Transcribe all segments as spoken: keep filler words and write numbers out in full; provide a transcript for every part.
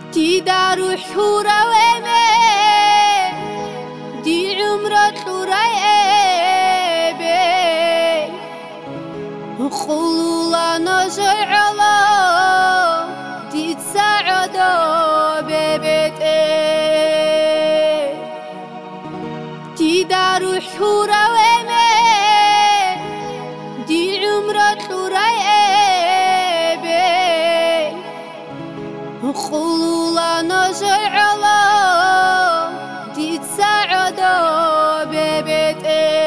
دیدار و حورا ومه دی عمرت حورای بی خلولا نجای علا دید سعدا ببت دیدار و حورا ومه دی عمرت حورای بی خلولا نجای علا دید سعدا ببت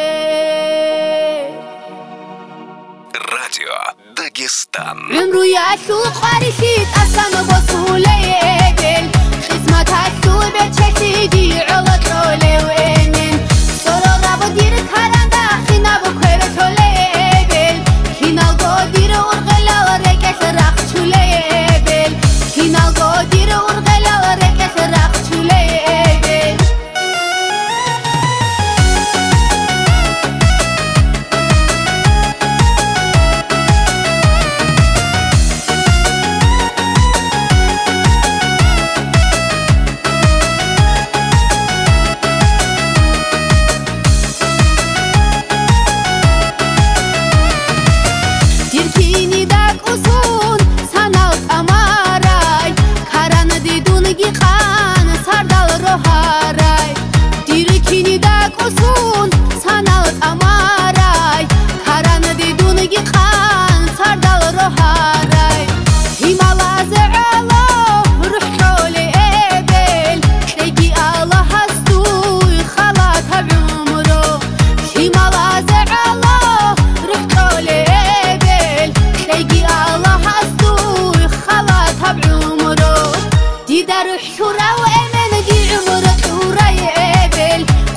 Радио Дагестан. عمرو يعشو خارشيت أسام بصولي بل خدمت هشو بتشكيدي على طولي وإنن سورا رابو دير كاراندا خينا بكوير طولي بل خينا القو دير ورغلا ورقش رخ طولي بل خينا القو دير ورغلا ورقش رخ طولي بل Uzun sanal amaray karan didun giqan sardal roharay himalaz ala ruh holi ebel tegi Allah hastu khalat umro himalaz ala ruh holi ebel tegi Allah hastu khalat umro didar hura wa emen di umro huray ebel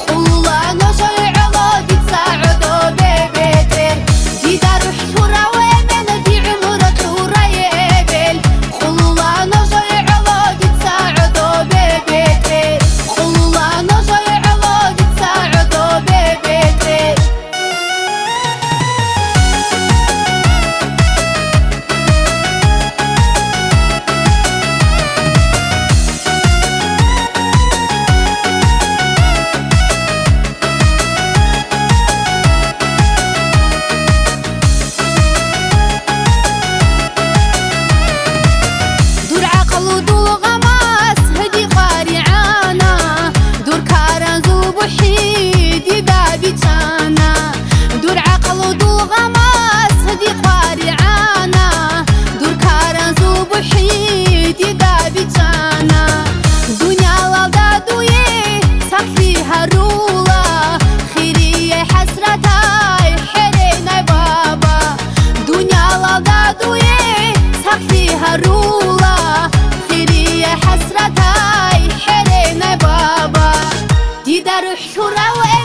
دور عقل ودو غماس هدي قارعانا دور كارن زوب وحيد يدابي جانا دنيا لالدا دوي سخفيها رولا خيرية حسرتاي حرينا بابا دنيا لالدا دوي سخفيها رولا خيرية حسرتاي حرينا بابا ديدار حورا